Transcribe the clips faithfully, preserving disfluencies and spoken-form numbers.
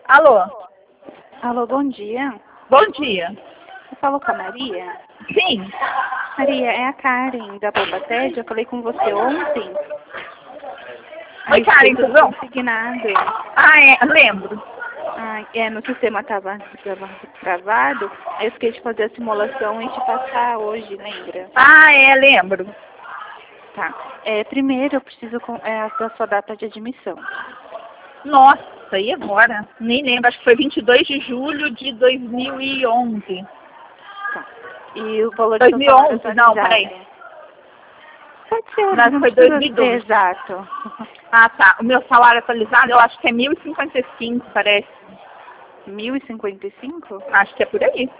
Alô? Alô, bom dia. Bom dia. Você falou com a Maria? Sim. Maria, é a Karen da Poupated. Eu falei com você ontem. A Oi, Karen, respeito tudo do bom? consignado. Ah, é, lembro. Ah, é, no sistema estava travado. Aí eu fiquei de fazer a simulação e te passar hoje, lembra? Ah, é, lembro. Tá. É, primeiro eu preciso com, é, da sua data de admissão. Nossa, e agora? Nem lembro, acho que foi vinte e dois de julho de dois mil e onze. Tá. E o valor do seu dois mil e salário onze, não, atualizado? peraí. Pode ser, Não, não foi precisa dois mil e ser doze. exato. Ah, tá. O meu salário atualizado eu acho que é mil e cinquenta e cinco, parece. mil e cinquenta e cinco? Acho que é por aí.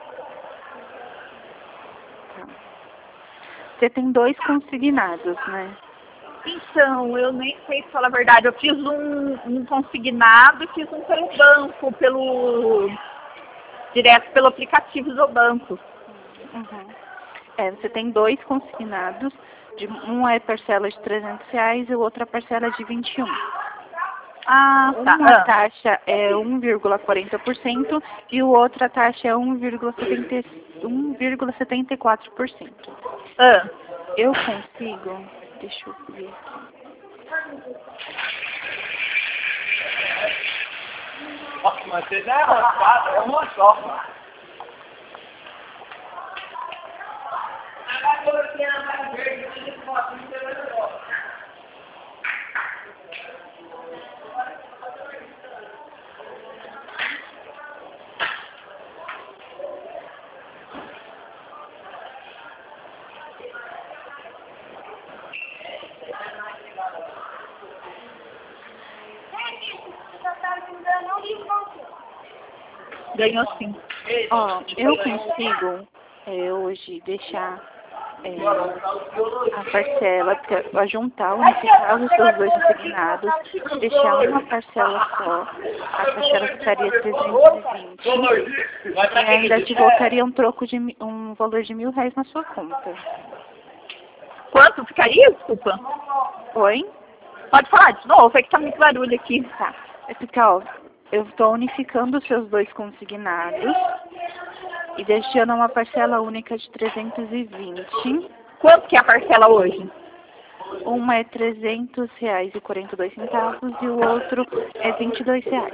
Tá. Você tem dois consignados, né? Então, eu nem sei se falar a verdade. Eu fiz um, um consignado e fiz um pelo banco, pelo direto pelo aplicativo do banco. Uhum. É, você tem dois consignados, de, um é parcela de trezentos reais e o outro é parcela de vinte e um. Ah, tá. Uma Ah. taxa é um vírgula quarenta por cento e o outro a taxa é um vírgula setenta e quatro por cento. Ah. Eu consigo, deixa eu ver aqui. Nossa, mas você já é arrancada, é uma só. Ganhou sim. Ó, eu consigo é, hoje deixar é, a parcela, pra juntar, unificar os seus dois consignados, deixar uma parcela só, a parcela ficaria trezentos e vinte e ainda te voltaria um troco de mi- um valor de mil reais na sua conta. Quanto ficaria? Desculpa. Oi? Pode falar de novo, é que tá muito barulho aqui. Tá. É porque, ó, eu estou unificando os seus dois consignados e deixando uma parcela única de trezentos e vinte. Quanto que é a parcela hoje? Uma é trezentos reais e quarenta e dois centavos e o outro é vinte e dois reais.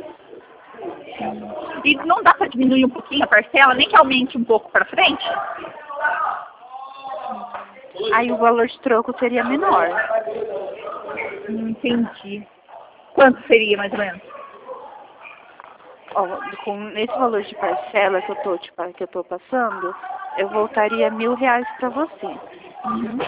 E não dá para diminuir um pouquinho a parcela, nem que aumente um pouco para frente? Aí o valor de troco seria menor. Hum, Entendi. Quanto seria, mais ou menos? Ó, com esse valor de parcela que eu tô, te pa- que eu tô passando, eu voltaria mil reais para você. Uhum.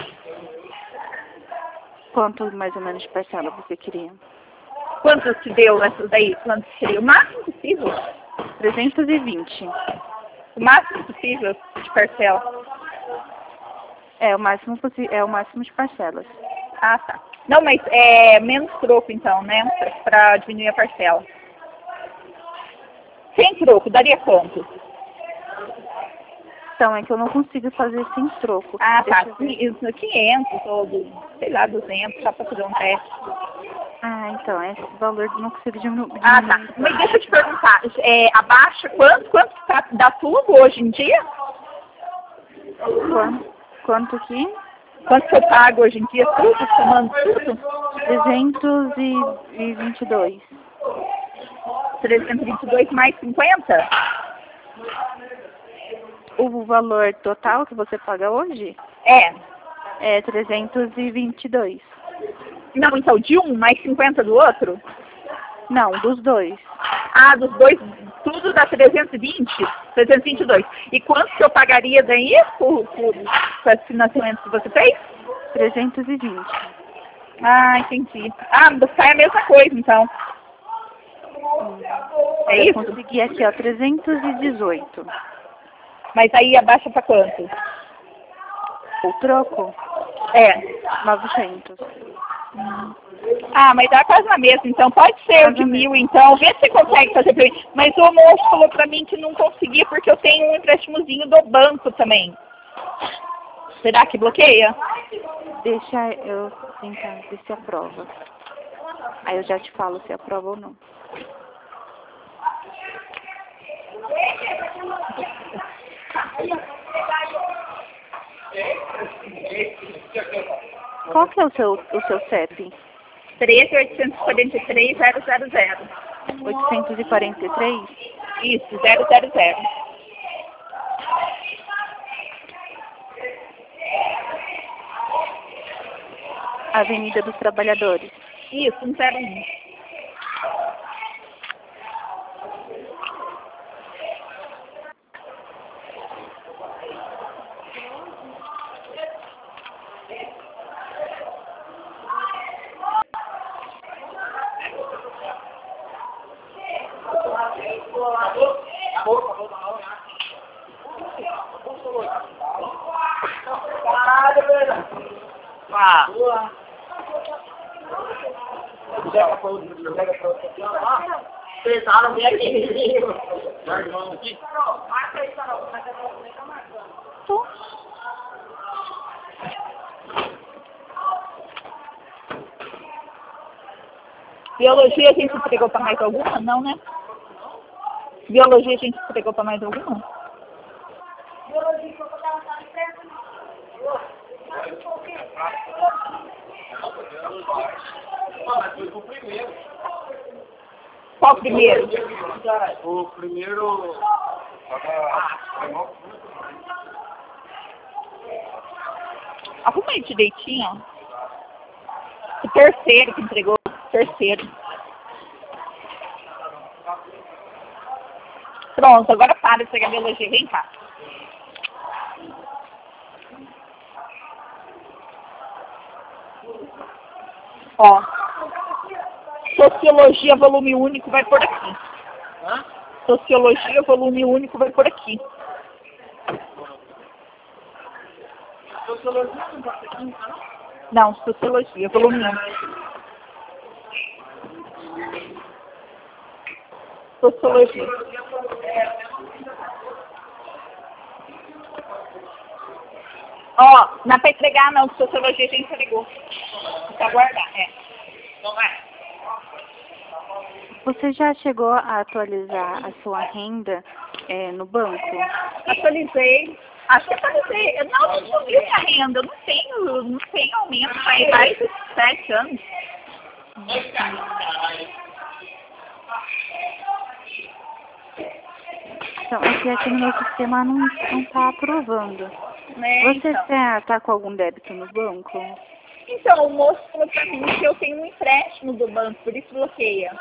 Quanto mais ou menos de parcela você queria? Quanto te deu essas daí? Quanto seria? O máximo possível? trezentos e vinte. O máximo possível de parcela? É o máximo possi- é o máximo de parcelas. Ah, tá. Não, mas é menos troco então, né? Para diminuir a parcela. Sem troco, daria quanto? Então, é que eu não consigo fazer sem troco. Ah, tá. Deixa eu ver. Isso, quinhentos ou, sei lá, duzentos, só para fazer um teste. Ah, então, esse valor eu não consigo diminu- diminuir. Ah, tá. Mas deixa eu te perguntar, é, abaixa quanto, quanto tá, dá tudo hoje em dia? Quanto, quanto que? Quanto que eu pago hoje em dia, tudo, somando tudo? trezentos e vinte e dois. trezentos e vinte e dois mais cinquenta? O valor total que você paga hoje É. é trezentos e vinte e dois. Não, então de um mais cinquenta do outro? Não, dos dois. Ah, dos dois, tudo dá trezentos e vinte? trezentos e vinte e dois. E quanto que eu pagaria daí por, por, por esse financiamento que você fez? trezentos e vinte. Ah, entendi. Ah, sai a mesma coisa, então. Hum. É Eu isso? consegui aqui, ó, trezentos e dezoito. Mas aí abaixa para quanto? O troco? É. novecentos. Ah, mas dá quase na mesma, então pode ser o de mil, então. Vê se você consegue fazer pra mim. Mas o moço falou pra mim que não conseguia porque eu tenho um empréstimozinho do banco também. Será que bloqueia? Deixa eu tentar ver se aprova. Aí eu já te falo se aprova ou não. Qual que é o seu, o seu C E P? treze, oitocentos e quarenta e três, zero zero zero. oitocentos e quarenta e três? Isso, zero zero zero. Avenida dos Trabalhadores. Isso, um zero um. Pesaram bem aqui. Biologia a gente entregou para mais alguma? Não, né? Biologia a gente entregou para mais alguma? Biologia que eu vou dar uma Qual primeiro? O primeiro... Arruma aí direitinho, ó. O terceiro que entregou. Terceiro. Pronto, agora para de pegar biologia. Vem cá. Ó. Sociologia, volume único, vai por aqui. Hã? Sociologia, volume único, vai por aqui. Sociologia não vai aqui, não? Não, sociologia, volume único. Sociologia. Ó, não é pra entregar não, sociologia a gente entregou. Pra guardar, é. Não vai. Você já chegou a atualizar a sua renda é, no banco? Atualizei. Acho que atualizei. Eu não, não subi minha renda. Eu não tenho, não tenho aumento faz mais de sete anos. Então, é que aqui no meu sistema não está aprovando. Né? Você Então. está tá com algum débito no banco? Então, o moço falou pra mim que eu tenho um empréstimo do banco, por isso bloqueia.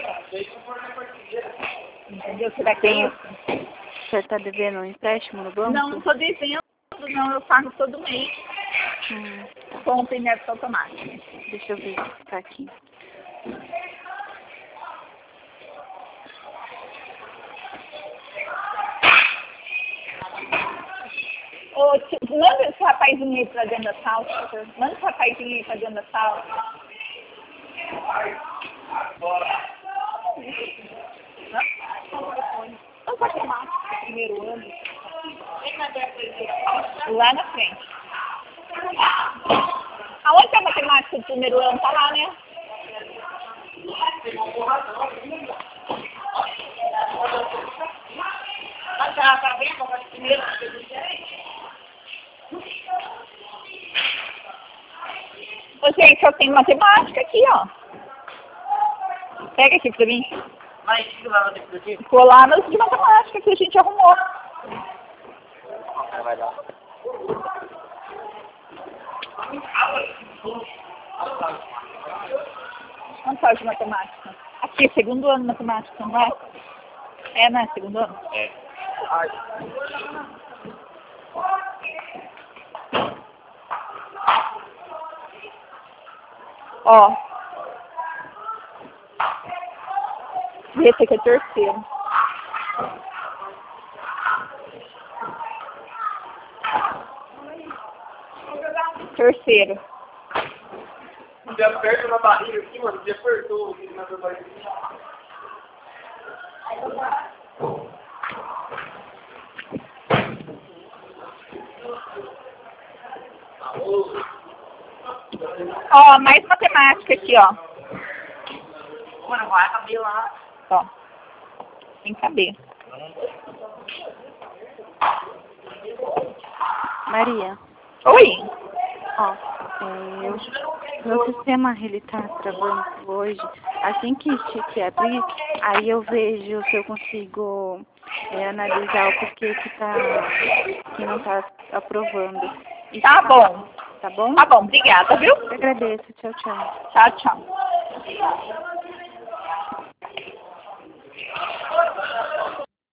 Entendeu? Será que é isso? Você está devendo um empréstimo no banco? Não, não estou devendo, não. Eu pago todo mês. Hum, tá. Com o débito automático. Deixa eu ver se está aqui. Ô, tio, manda esse rapazinho aí pra dentro da sala, por favor. Manda esse rapazinho aí pra dentro da sala. Não pode chamar. Primeiro ano. Lá na frente. Aonde é a matemática do primeiro ano? Tá lá, né? Mas já tá vendo como é que primeiro Ô, gente, eu tenho matemática aqui, ó. Pega aqui pra mim. Mas o que vai fazer aqui? Ficou lá nos de matemática que a gente arrumou. Vai dar. Não faz de matemática. Aqui, segundo ano de matemática, não é? É, né? Segundo ano. É. Ai. Ó. Esse aqui é terceiro. Terceiro. Me aperta na barriga aqui, mano. Me apertou aqui na minha barriga. Ó, mais matemática aqui, ó. Mano, vai caber lá. Ó. Tem que caber. Maria, Oi. Ó, é, eu, meu sistema ele tá travando hoje. Assim que, que abrir, aí eu vejo se eu consigo é, analisar o porquê que, tá, que não tá aprovando. E Tá bom. Tá bom? Tá bom, obrigada, viu? Eu agradeço. Tchau, tchau. Tchau, tchau.